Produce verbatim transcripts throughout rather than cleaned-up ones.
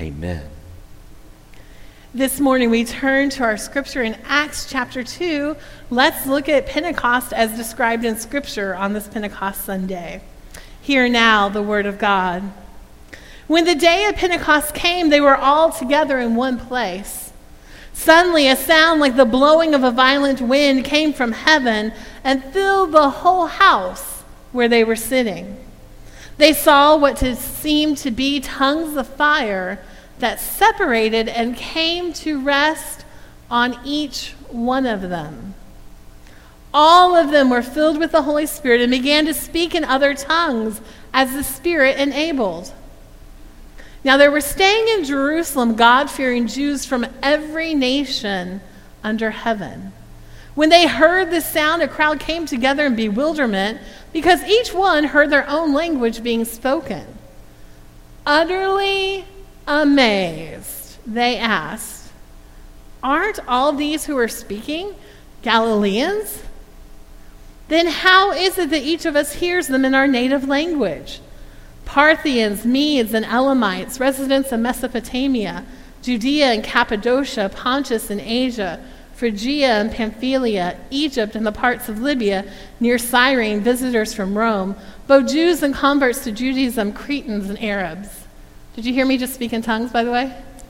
Amen. This morning we turn to our scripture in Acts chapter two. Let's look at Pentecost as described in scripture on this Pentecost Sunday. Hear now the word of God. When the day of Pentecost came, they were all together in one place. Suddenly a sound like the blowing of a violent wind came from heaven and filled the whole house where they were sitting. They saw what seemed to be tongues of fire that separated and came to rest on each one of them. All of them were filled with the Holy Spirit and began to speak in other tongues as the Spirit enabled. Now there were staying in Jerusalem God-fearing Jews from every nation under heaven. When they heard the sound, a crowd came together in bewilderment because each one heard their own language being spoken. Utterly amazed, they asked, "Aren't all these who are speaking Galileans? Then how is it that each of us hears them in our native language? Parthians, Medes, and Elamites, residents of Mesopotamia, Judea and Cappadocia, Pontus and Asia, Phrygia and Pamphylia, Egypt and the parts of Libya near Cyrene, visitors from Rome, both Jews and converts to Judaism, Cretans and Arabs." Did you hear me just speak in tongues, by the way?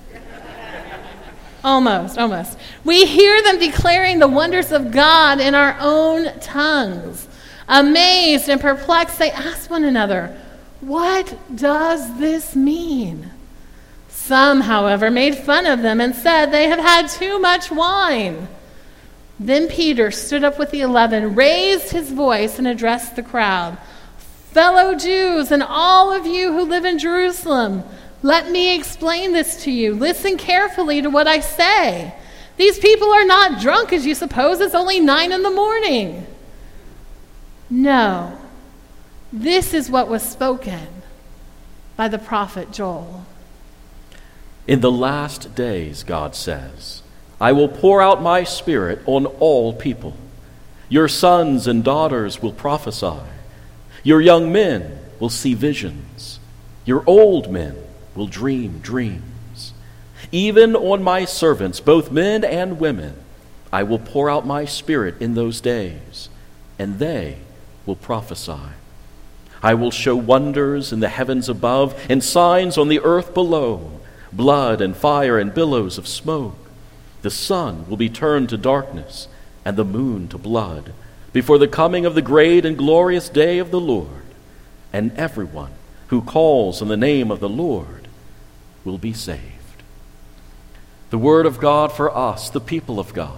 Almost, almost. We hear them declaring the wonders of God in our own tongues. Amazed and perplexed, they ask one another, "What does this mean?" Some, however, made fun of them and said they have had too much wine. Then Peter stood up with the eleven, raised his voice, and addressed the crowd. "Fellow Jews and all of you who live in Jerusalem, let me explain this to you. Listen carefully to what I say. These people are not drunk as you suppose. It's only nine in the morning. No, this is what was spoken by the prophet Joel. In the last days, God says, I will pour out my Spirit on all people. Your sons and daughters will prophesy. Your young men will see visions. Your old men will dream dreams. Even on my servants, both men and women, I will pour out my Spirit in those days, and they will prophesy. I will show wonders in the heavens above and signs on the earth below, blood and fire and billows of smoke. The sun will be turned to darkness and the moon to blood before the coming of the great and glorious day of the Lord. And everyone who calls on the name of the Lord will be saved. The word of God for us, the people of God.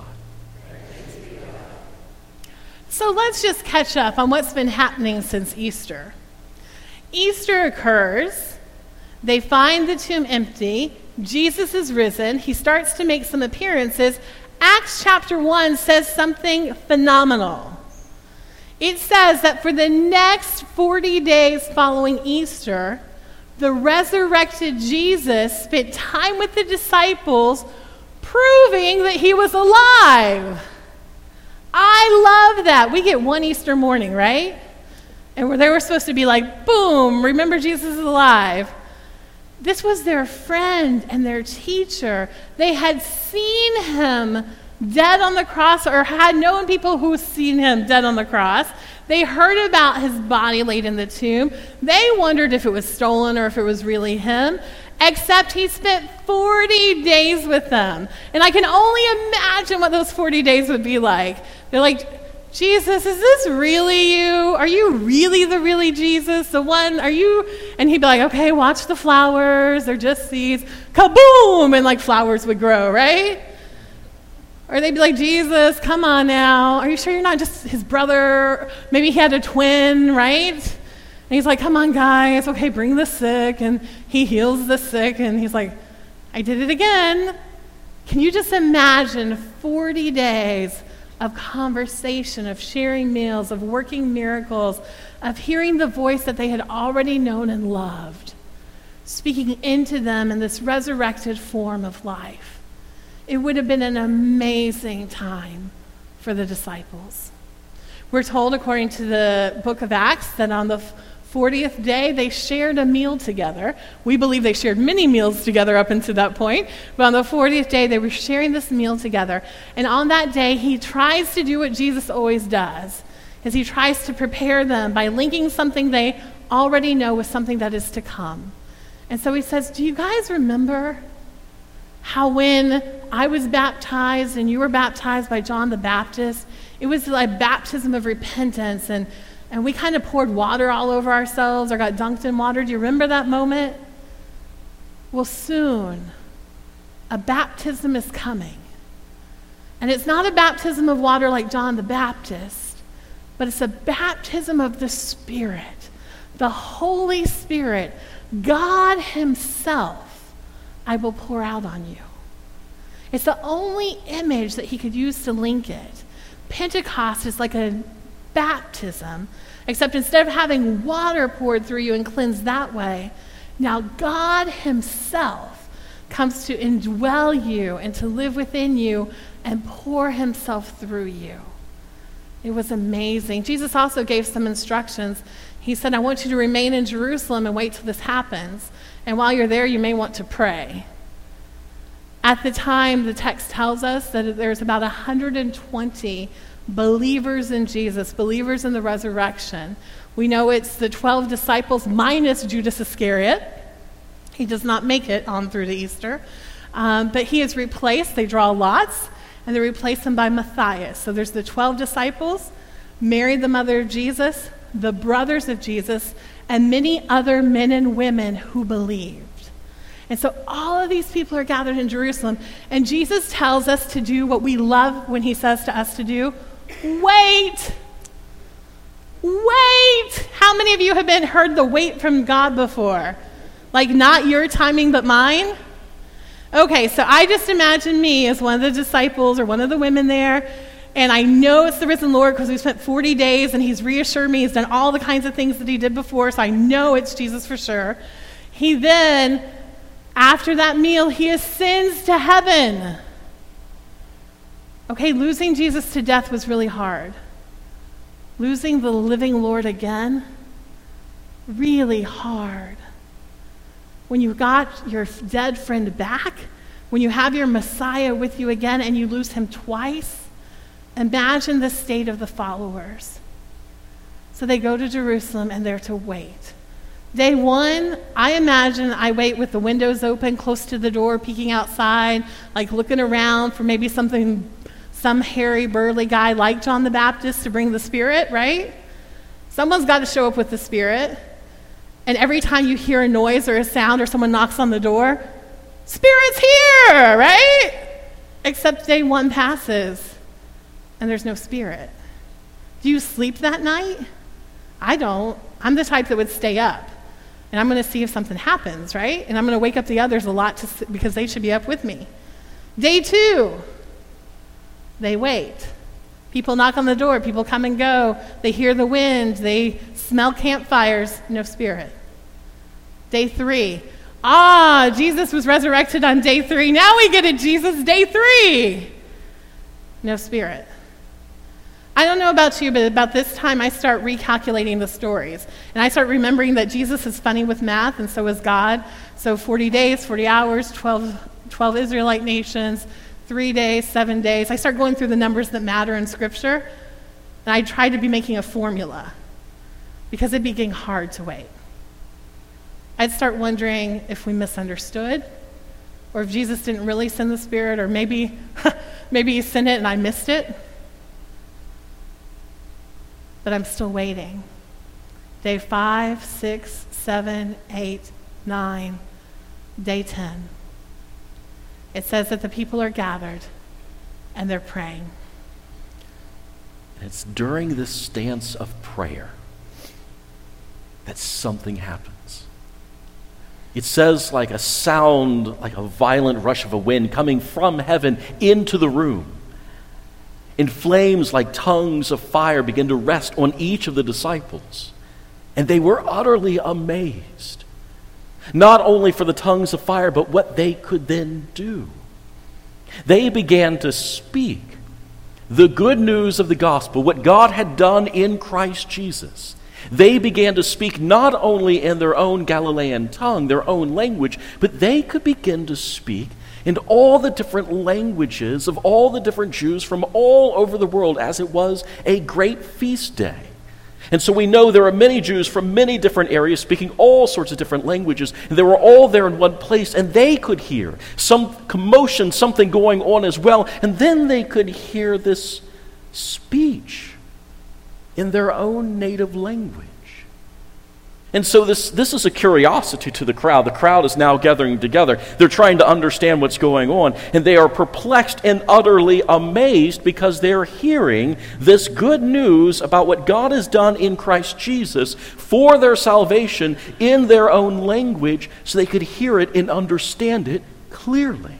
So let's just catch up on what's been happening since Easter. Easter occurs. They find the tomb empty. Jesus is risen. He starts to make some appearances. Acts chapter one says something phenomenal. It says that for the next forty days following Easter, the resurrected Jesus spent time with the disciples proving that he was alive. I love that. We get one Easter morning, right? And they were supposed to be like, boom, remember Jesus is alive. This was their friend and their teacher. They had seen him dead on the cross, or had known people who had seen him dead on the cross. They heard about his body laid in the tomb. They wondered if it was stolen or if it was really him, except he spent forty days with them. And I can only imagine what those forty days would be like. They're like, Jesus, is this really you? Are you really the really Jesus? The one, are you? And he'd be like, okay, watch the flowers. They're just seeds. Kaboom! And like flowers would grow, right? Or they'd be like, Jesus, come on now. Are you sure you're not just his brother? Maybe he had a twin, right? And he's like, come on, guys. Okay, bring the sick. And he heals the sick. And he's like, I did it again. Can you just imagine forty days of conversation, of sharing meals, of working miracles, of hearing the voice that they had already known and loved, speaking into them in this resurrected form of life? It would have been an amazing time for the disciples. We're told, according to the book of Acts, that on the fortieth day, they shared a meal together. We believe they shared many meals together up until that point. But on the fortieth day, they were sharing this meal together. And on that day, he tries to do what Jesus always does, is he tries to prepare them by linking something they already know with something that is to come. And so he says, do you guys remember how when I was baptized and you were baptized by John the Baptist, it was like baptism of repentance, and And we kind of poured water all over ourselves or got dunked in water. Do you remember that moment? Well, soon, a baptism is coming. And it's not a baptism of water like John the Baptist, but it's a baptism of the Spirit, the Holy Spirit, God himself, I will pour out on you. It's the only image that he could use to link it. Pentecost is like a baptism, except instead of having water poured through you and cleansed that way, now God himself comes to indwell you and to live within you and pour himself through you. It was amazing. Jesus also gave some instructions. He said, I want you to remain in Jerusalem and wait till this happens. And while you're there, you may want to pray. At the time, the text tells us that there's about one hundred twenty believers in Jesus, believers in the resurrection. We know it's the twelve disciples minus Judas Iscariot. He does not make it on through to Easter. Um, but he is replaced. They draw lots, and they replace him by Matthias. So there's the twelve disciples, Mary, the mother of Jesus, the brothers of Jesus, and many other men and women who believed. And so all of these people are gathered in Jerusalem, and Jesus tells us to do what we love when he says to us to do. Wait. Wait. How many of you have been heard the wait from God before? Like not your timing, but mine? Okay, so I just imagine me as one of the disciples or one of the women there, and I know it's the risen Lord because we spent forty days and he's reassured me. He's done all the kinds of things that he did before, so I know it's Jesus for sure. He then, after that meal, he ascends to heaven. Okay, losing Jesus to death was really hard. Losing the living Lord again, really hard. When you got your dead friend back, when you have your Messiah with you again and you lose him twice, imagine the state of the followers. So they go to Jerusalem and they're to wait. Day one, I imagine I wait with the windows open, close to the door, peeking outside, like looking around for maybe something, some hairy, burly guy like John the Baptist to bring the Spirit, right? Someone's got to show up with the Spirit. And every time you hear a noise or a sound or someone knocks on the door, Spirit's here, right? Except day one passes and there's no Spirit. Do you sleep that night? I don't. I'm the type that would stay up. And I'm going to see if something happens, right? And I'm going to wake up the others a lot to, because they should be up with me. Day two, they wait. People knock on the door. People come and go. They hear the wind. They smell campfires. No Spirit. Day three, ah, Jesus was resurrected on day three. Now we get a Jesus day three. No Spirit. I don't know about you, but about this time I start recalculating the stories. And I start remembering that Jesus is funny with math, and so is God. So forty days, forty hours, twelve, twelve Israelite nations, three days, seven days. I start going through the numbers that matter in Scripture, and I try to be making a formula because it became hard to wait. I'd start wondering if we misunderstood, or if Jesus didn't really send the Spirit, or maybe, maybe he sent it and I missed it. But I'm still waiting. Day five, six, seven, eight, nine, day ten. It says that the people are gathered and they're praying. It's during this stance of prayer that something happens. It says like a sound, like a violent rush of a wind coming from heaven into the room. And flames like tongues of fire began to rest on each of the disciples. And they were utterly amazed. Not only for the tongues of fire, but what they could then do. They began to speak the good news of the gospel, what God had done in Christ Jesus. They began to speak not only in their own Galilean tongue, their own language, but they could begin to speak in all the different languages of all the different Jews from all over the world, as it was a great feast day. And so we know there are many Jews from many different areas speaking all sorts of different languages. And they were all there in one place, and they could hear some commotion, something going on as well. And then they could hear this speech in their own native language. And so this, this is a curiosity to the crowd. The crowd is now gathering together. They're trying to understand what's going on, and they are perplexed and utterly amazed because they're hearing this good news about what God has done in Christ Jesus for their salvation in their own language, so they could hear it and understand it clearly.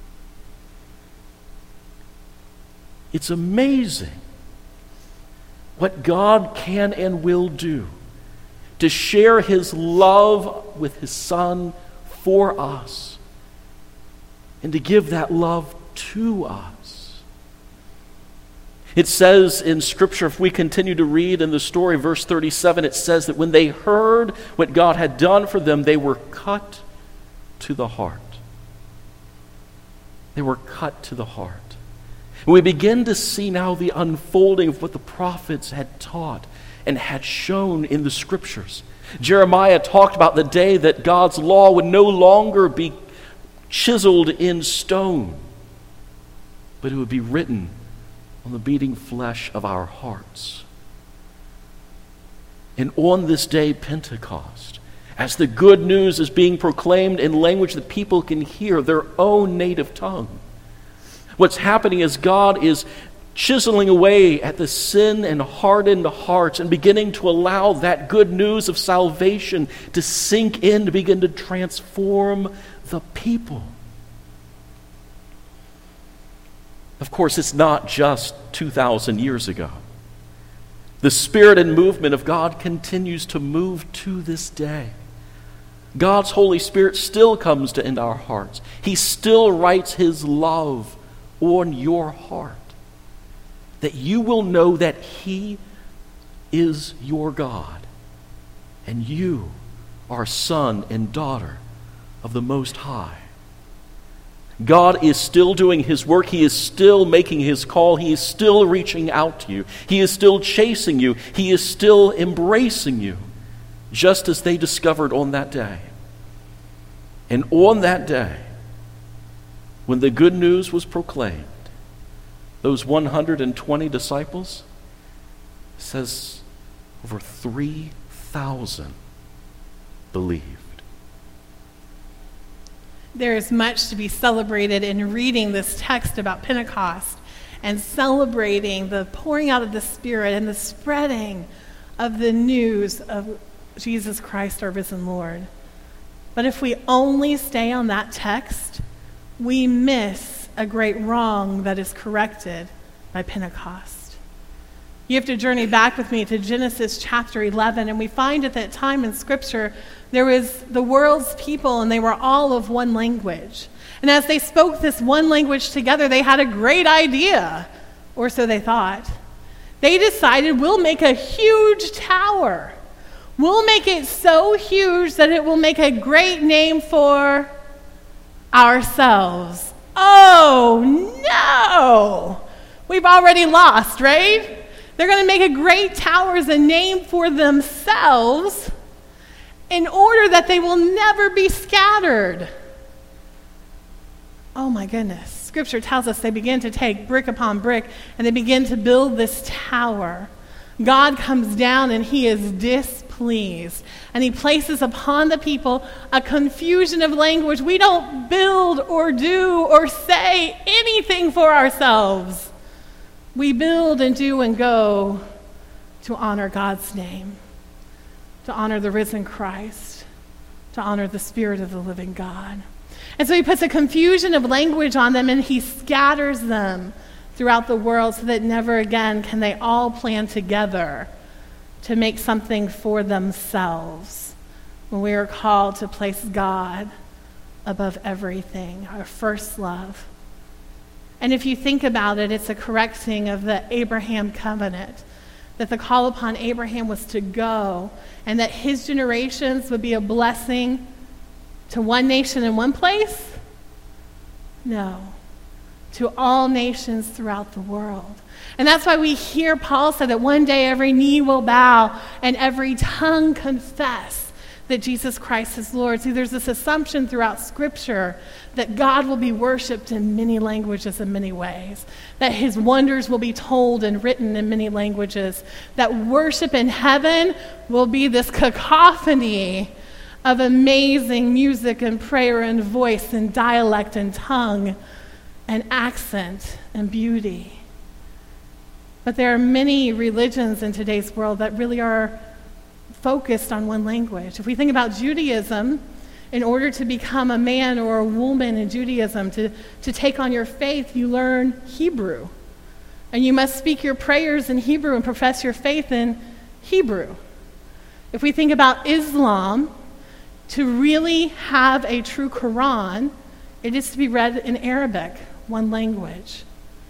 It's amazing what God can and will do to share his love with his Son for us, and to give that love to us. It says in Scripture, if we continue to read in the story, verse thirty-seven, it says that when they heard what God had done for them, they were cut to the heart. They were cut to the heart. And we begin to see now the unfolding of what the prophets had taught and had shown in the Scriptures. Jeremiah talked about the day that God's law would no longer be chiseled in stone, but it would be written on the beating flesh of our hearts. And on this day, Pentecost, as the good news is being proclaimed in language that people can hear, their own native tongue, what's happening is God is chiseling away at the sin and hardened hearts and beginning to allow that good news of salvation to sink in, to begin to transform the people. Of course, it's not just two thousand years ago. The spirit and movement of God continues to move to this day. God's Holy Spirit still comes to in our hearts. He still writes his love on your heart, that you will know that he is your God, and you are son and daughter of the Most High. God is still doing his work. He is still making his call. He is still reaching out to you. He is still chasing you. He is still embracing you, just as they discovered on that day. And on that day, when the good news was proclaimed, those one hundred twenty disciples, says over three thousand believed. There is much to be celebrated in reading this text about Pentecost and celebrating the pouring out of the Spirit and the spreading of the news of Jesus Christ, our risen Lord. But if we only stay on that text, we miss a great wrong that is corrected by Pentecost. You have to journey back with me to Genesis chapter eleven, and we find at that time in Scripture there was the world's people, and they were all of one language. And as they spoke this one language together, they had a great idea, or so they thought. They decided, we'll make a huge tower. We'll make it so huge that it will make a great name for ourselves. Oh, no! We've already lost, right? They're going to make a great tower as a name for themselves in order that they will never be scattered. Oh my goodness. Scripture tells us they begin to take brick upon brick and they begin to build this tower. God comes down and he is displeased. And he places upon the people a confusion of language. We don't build or do or say anything for ourselves. We build and do and go to honor God's name, to honor the risen Christ, to honor the Spirit of the living God. And so he puts a confusion of language on them and he scatters them throughout the world so that never again can they all plan together to make something for themselves when we are called to place God above everything, our first love. And if you think about it, it's a correcting of the Abraham covenant that the call upon Abraham was to go and that his generations would be a blessing to one nation in one place? No. To all nations throughout the world. And that's why we hear Paul say that one day every knee will bow and every tongue confess that Jesus Christ is Lord. See, there's this assumption throughout Scripture that God will be worshipped in many languages in many ways, that his wonders will be told and written in many languages, that worship in heaven will be this cacophony of amazing music and prayer and voice and dialect and tongue and accent and beauty. But there are many religions in today's world that really are focused on one language. If we think about Judaism, in order to become a man or a woman in Judaism, to, to take on your faith, you learn Hebrew. And you must speak your prayers in Hebrew and profess your faith in Hebrew. If we think about Islam, to really have a true Quran, it is to be read in Arabic, one language.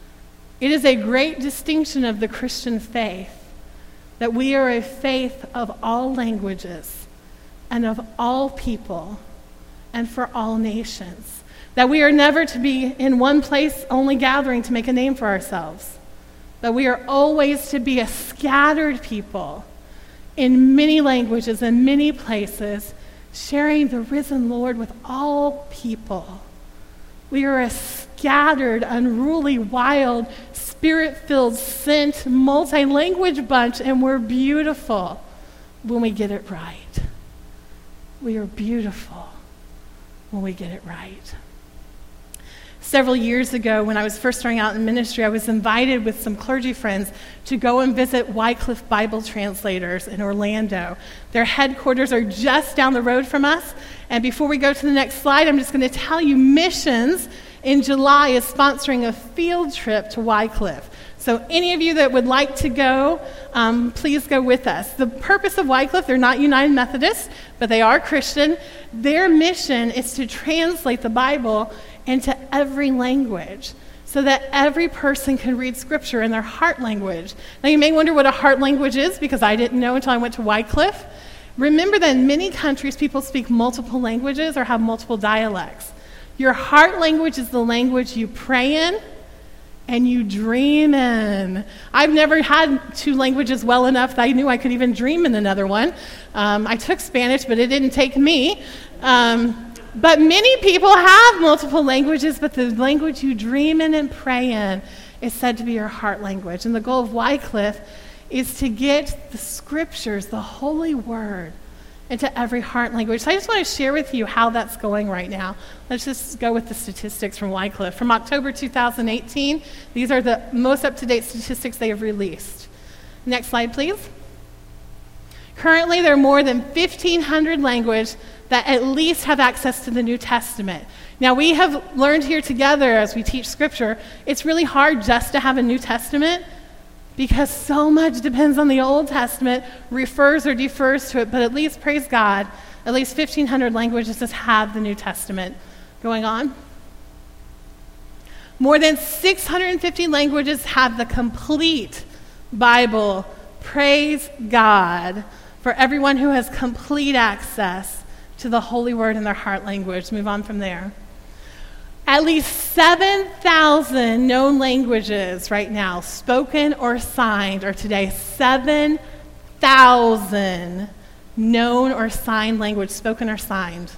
It is a great distinction of the Christian faith that we are a faith of all languages and of all people and for all nations. That we are never to be in one place only gathering to make a name for ourselves. That we are always to be a scattered people in many languages and many places, sharing the risen Lord with all people. We are a scattered, unruly, wild, spirit-filled, sent, multi-language bunch, and we're beautiful when we get it right. We are beautiful when we get it right. Several years ago, when I was first starting out in ministry, I was invited with some clergy friends to go and visit Wycliffe Bible Translators in Orlando. Their headquarters are just down the road from us. And before we go to the next slide, I'm just going to tell you, Missions in July is sponsoring a field trip to Wycliffe. So any of you that would like to go, um, please go with us. The purpose of Wycliffe, they're not United Methodists, but they are Christian. Their mission is to translate the Bible into every language so that every person can read Scripture in their heart language. Now you may wonder what a heart language is, because I didn't know until I went to Wycliffe. Remember that in many countries people speak multiple languages or have multiple dialects. Your heart language is the language you pray in and you dream in. I've never had two languages well enough that I knew I could even dream in another one. Um, I took Spanish, but it didn't take me. Um, but many people have multiple languages, but the language you dream in and pray in is said to be your heart language. And the goal of Wycliffe is to get the Scriptures, the Holy Word, into every heart language. So I just want to share with you how that's going right now. Let's just go with the statistics from Wycliffe. From October two thousand eighteen, these are the most up-to-date statistics they have released. Next slide, please. Currently, there are more than fifteen hundred languages that at least have access to the New Testament. Now, we have learned here together as we teach Scripture, it's really hard just to have a New Testament, because so much depends on the Old Testament, refers or defers to it, but at least, praise God, at least fifteen hundred languages just have the New Testament going on. More than six hundred fifty languages have the complete Bible. Praise God for everyone who has complete access to the Holy Word in their heart language. Move on from there. At least seven thousand known languages right now, spoken or signed, are today seven thousand known or signed language, spoken or signed.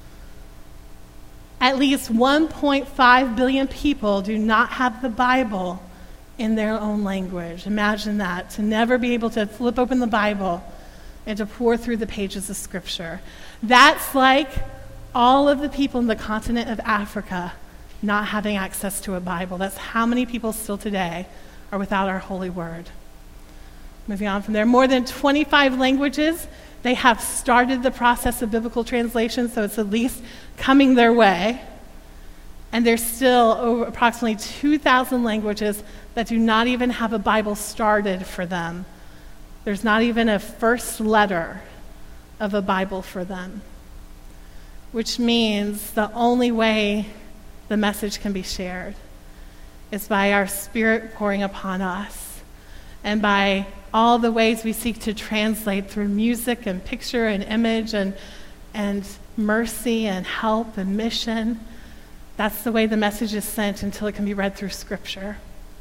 At least one point five billion people do not have the Bible in their own language. Imagine that, to never be able to flip open the Bible and to pour through the pages of Scripture. That's like all of the people in the continent of Africa not having access to a Bible. That's how many people still today are without our holy word. Moving on from there, more than twenty-five languages, they have started the process of biblical translation, so it's at least coming their way. And there's still over approximately two thousand languages that do not even have a Bible started for them. There's not even a first letter of a Bible for them, which means the only way the message can be shared is by our Spirit pouring upon us and by all the ways we seek to translate through music and picture and image and, and mercy and help and mission. That's the way the message is sent until it can be read through Scripture.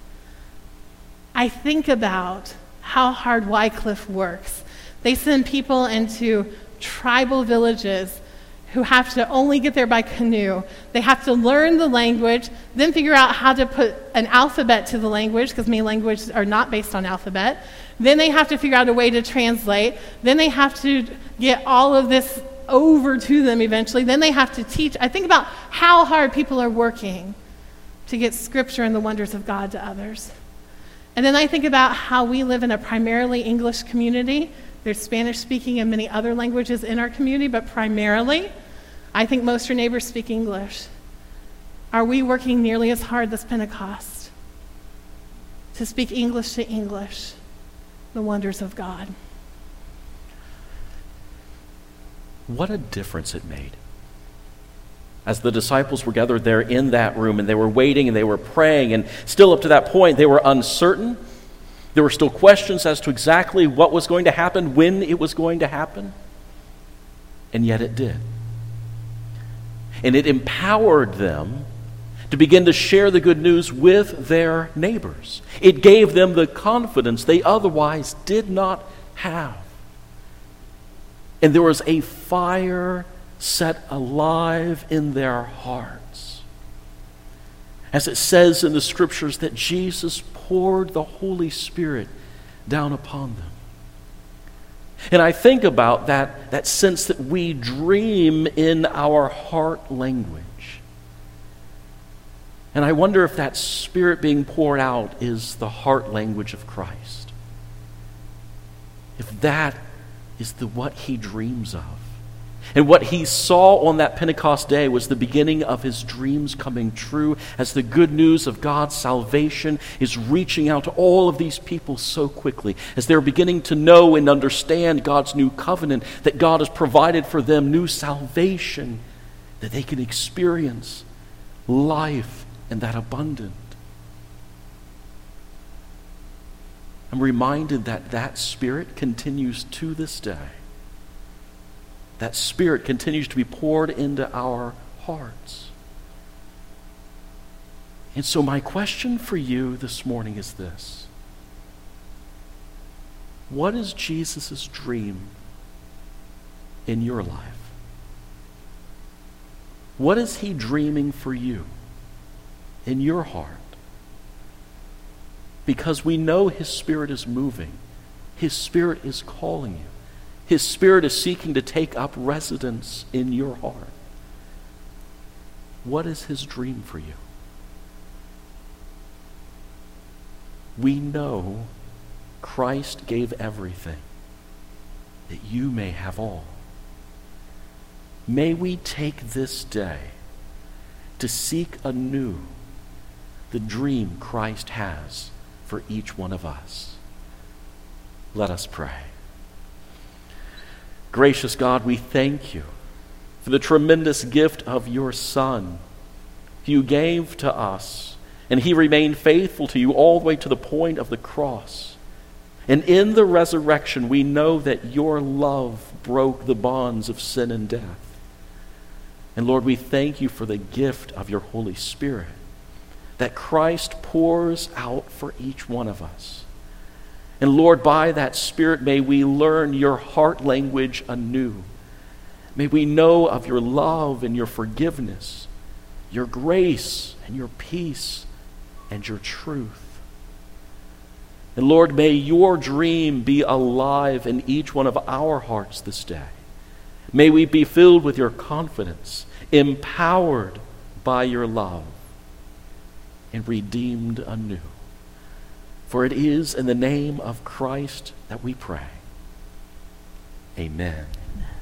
I think about how hard Wycliffe works. They send people into tribal villages who have to only get there by canoe. They have to learn the language, then figure out how to put an alphabet to the language, because many languages are not based on alphabet. Then they have to figure out a way to translate. Then they have to get all of this over to them eventually. Then they have to teach. I think about how hard people are working to get Scripture and the wonders of God to others. And then I think about how we live in a primarily English community. There's Spanish speaking and many other languages in our community, but primarily, I think most of your neighbors speak English. Are we working nearly as hard this Pentecost to speak English to English, the wonders of God? What a difference it made. As the disciples were gathered there in that room, and they were waiting and they were praying, and still up to that point they were uncertain. There were still questions as to exactly what was going to happen, when it was going to happen. And yet it did. And it empowered them to begin to share the good news with their neighbors. It gave them the confidence they otherwise did not have. And there was a fire set alive in their hearts. As it says in the Scriptures that Jesus poured the Holy Spirit down upon them. And I think about that, that sense that we dream in our heart language. And I wonder if that Spirit being poured out is the heart language of Christ. If that is the what he dreams of. And what he saw on that Pentecost day was the beginning of his dreams coming true as the good news of God's salvation is reaching out to all of these people so quickly, as they're beginning to know and understand God's new covenant, that God has provided for them new salvation, that they can experience life and that abundant. I'm reminded that that Spirit continues to this day. That Spirit continues to be poured into our hearts. And so my question for you this morning is this. What is Jesus' dream in your life? What is he dreaming for you in your heart? Because we know his Spirit is moving. His Spirit is calling you. His Spirit is seeking to take up residence in your heart. What is his dream for you? We know Christ gave everything that you may have all. May we take this day to seek anew the dream Christ has for each one of us. Let us pray. Gracious God, we thank you for the tremendous gift of your Son. You gave to us, and he remained faithful to you all the way to the point of the cross. And in the resurrection, we know that your love broke the bonds of sin and death. And Lord, we thank you for the gift of your Holy Spirit that Christ pours out for each one of us. And Lord, by that Spirit, may we learn your heart language anew. May we know of your love and your forgiveness, your grace and your peace and your truth. And Lord, may your dream be alive in each one of our hearts this day. May we be filled with your confidence, empowered by your love, and redeemed anew. For it is in the name of Christ that we pray. Amen. Amen.